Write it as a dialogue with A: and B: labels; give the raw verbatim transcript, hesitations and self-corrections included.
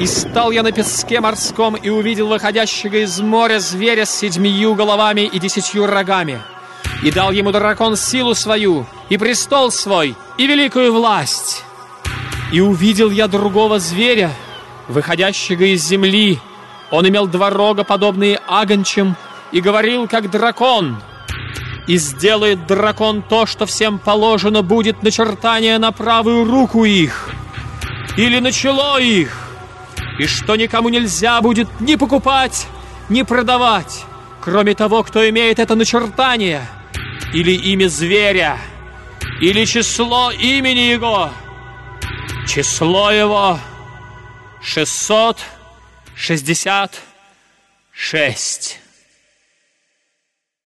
A: И стал я на песке морском и увидел выходящего из моря зверя с седьмию головами и десятью рогами. И дал ему дракон силу свою, и престол свой, и великую власть. И увидел я другого зверя, выходящего из земли. Он имел два рога, подобные агончим, и говорил, как дракон. И сделает дракон то, что всем положено будет начертание на правую руку их, или на чело их, и что никому нельзя будет ни покупать, ни продавать, кроме того, кто имеет это начертание, или имя зверя, или число имени его. Число его шестьсот шестьдесят шесть.